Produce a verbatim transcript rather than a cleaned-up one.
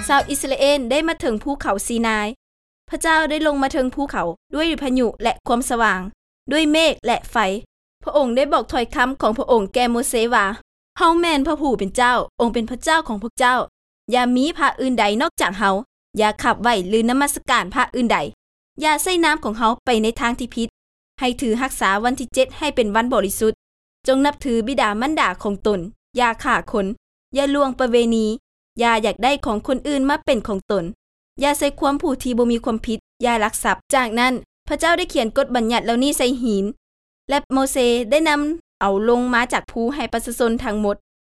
ชาวอิสราเอลได้มาถึงภูเขาซีนายพระเจ้าได้ลงมาถึงภูเขาด้วยพายุและความสว่างด้วยเมฆและไฟพระองค์ได้บอกถ้อยคำของพระองค์แก่โมเสว่าเฮาแม่นพระผู้เป็นเจ้าองค์เป็นพระเจ้าของพวกเจ้าอย่ามีพระอื่นใดนอกจากเฮาอย่าขับไว้หรือนมัสการพระอื่นใดอย่าใส่น้ำของเฮาไปในทางที่ผิดให้ถือรักษาวันที่เจ็ดให้เป็นวันบริสุทธิ์จงนับถือบิดามารดาของตนอย่าฆ่าคนอย่าล่วงประเวณีอย่าอยากได้ของคนอื่นมาเป็นของตนอย่าใส่ความผู้ที่บ่มีความผิดอย่าลักทรัพย์จากนั้นพระเจ้าได้เขียนกฎบัญญัติเหล่านี้ใส่หินและโมเสได้นําเอาลงมาจากภูให้ประชาชนทั้งหมด